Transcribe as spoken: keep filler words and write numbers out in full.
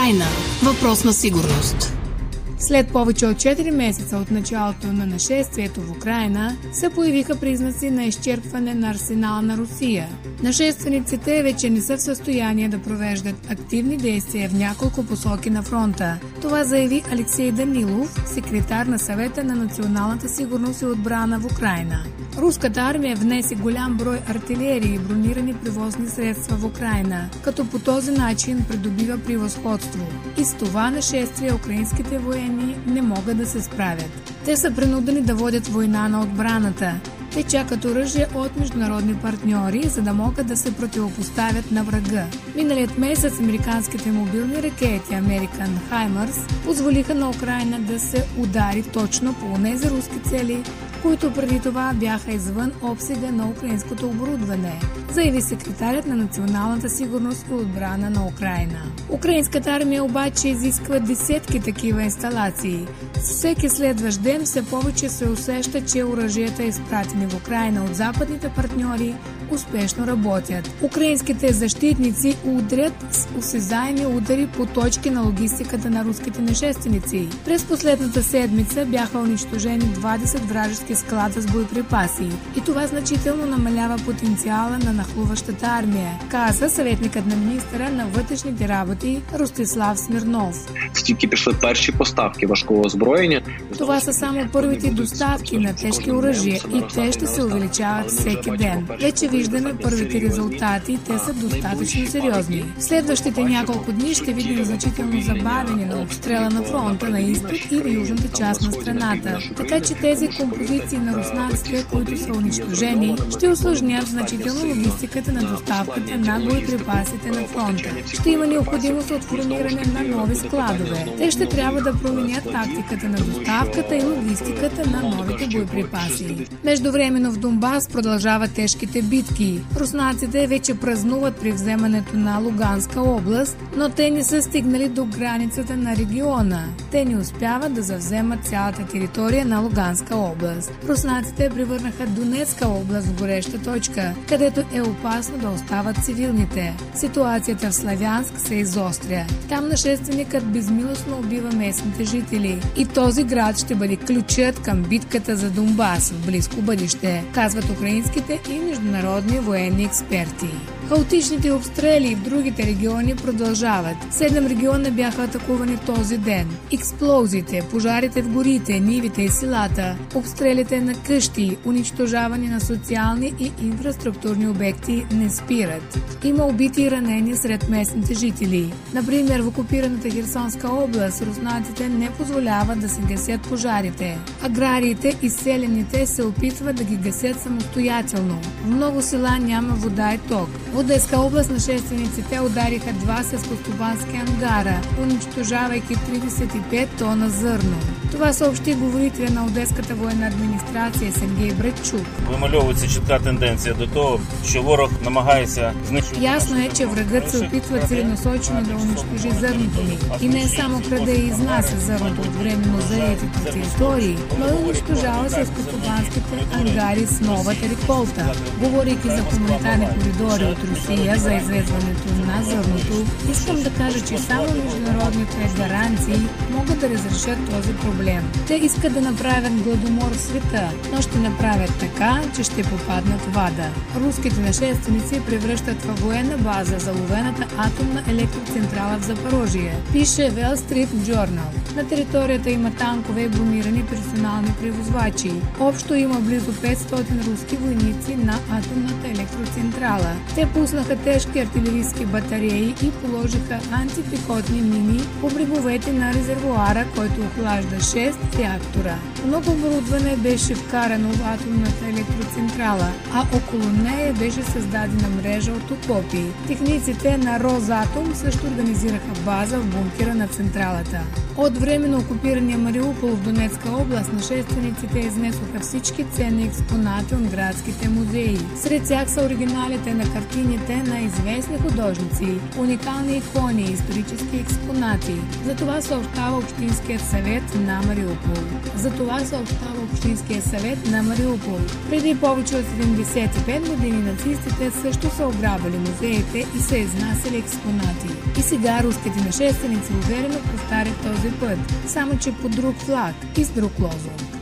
Украйна. Въпрос на сигурност. След повече от четири месеца от началото на нашествието в Украйна се появиха признаци на изчерпване на арсенала на Русия. Нашествениците вече не са в състояние да провеждат активни действия в няколко посоки на фронта. Това заяви Алексей Данилов, секретар на Съвета на националната сигурност и отбрана в Украйна. Руската армия внесе голям брой артилерии и бронирани превозни средства в Украйна, като по този начин придобива превъзходство. И с това нашествие украинските военни не могат да се справят. Те са принудени да водят война на отбраната. Те чакат оръжие от международни партньори, за да могат да се противопоставят на врага. Миналият месец американските мобилни ракети American HIMARS позволиха на Украйна да се удари точно по онези руски цели, които преди това бяха извън обсега на украинското оборудване, заяви секретарят на националната сигурност и отбрана на Украйна. Украинската армия обаче изисква десетки такива инсталации. С всеки следващ ден все повече се усеща, че оръжията, изпратени в Украйна от западните партньори, успешно работят. Украинските защитници удрят с осезаеми удари по точки на логистиката на руските нашественици. През последната седмица бяха унищожени двадесет вражески склада с боеприпаси и това значително намалява потенциала на нахлуващата армия, каза съветникът на министъра на вътрешните работи Ростислав Смирнов. Тільки пішли перші поставки важкого озброєння. Това са само първите доставки на тежки оръжия и те ще се увеличават всеки ден. Вече виждаме първите резултати и те са достатъчно сериозни. В следващите няколко дни ще видим значително забавяне на обстрела на фронта на изток и в южната част на страната. Така че тези композиции на руснаците, които са унищожени, ще усложнят значително логистиката на доставката на боеприпасите на фронта. Ще има необходимост от формиране на нови складове. Те ще трябва да променят тактиката на доставката и логистиката на новите боеприпаси. Междувременно в Донбас продължават тежките битки. Руснаците вече празнуват при вземането на Луганска област, но те не са стигнали до границата на региона. Те не успяват да завземат цялата територия на Луганска област. Руснаците превърнаха Донецка област в гореща точка, където е опасно да остават цивилните. Ситуацията в Славянск се изостря. Там нашественикът безмилостно убива местните жители. И този град ще бъде ключът към битката за Донбас в близко бъдеще, казват украинските и международни военни експерти. Хаотичните обстрели в другите региони продължават. Седем региона бяха атакувани този ден. Експлозиите, пожарите в горите, нивите и селата, обстрелите на къщи, унищожаване на социални и инфраструктурни обекти не спират. Има убити и ранени сред местните жители. Например, в окупираната Херсонска област руснаците не позволяват да се гасят пожарите. Аграриите и селените се опитват да ги гасят самостоятелно. В много села няма вода и ток. В Одеска област нашествениците удариха два селскостопански ангара, унищожавайки тридесет и пет тона зърно. Това съобщи говорителя на Одеската военна администрация Сергей Братчук. Вимальовується чітка тенденція до того, що ворог намагається знищити. Ясно е, че врагът се опитва целенасочено да унищожи зърното ни. И не само краде и изнася зърното от временно заетите територии, но и унищожава селскостопанските ангари с новата реколта. Говорейки за хуманитарни коридори от Русия за извезването на зърното, искам да кажа, че само международните гаранции могат да разрешат този проблем. Те искат да направят гладомор в света, но ще направят така, че ще попаднат в ада. Руските нашественици превръщат във военна база заловената атомна електроцентрала в Запорожие, пише Wall Street Journal. На територията има танкове и бронирани персонални превозвачи. Общо има близо петстотин руски войници на атомната електроцентрала. Те пуснаха тежки артилерийски батареи и положиха антипехотни мини по бреговете на резервоара, който охлажда шест реактора. Много оборудване беше вкарано в атомната електроцентрала, а около нея беше създадена мрежа от окопи. Техниците на Росатом също организираха база в бункера на централата. От временно окупирания Мариупол в Донецка област нашествениците изнесоха всички ценни експонати от градските музеи. Сред тях са оригиналите на картините на известни художници, уникални икони и исторически експонати. За това съобщава Общинският съвет на Мариупол. За това съобщава Общинският съвет на Мариупол. Преди повече от седемдесет и пет години нацистите също са ограбвали музеите и са изнасяли експонати. И сега руските нашественици уверено повтарят този път, само че под друг флаг и с друг лозунг.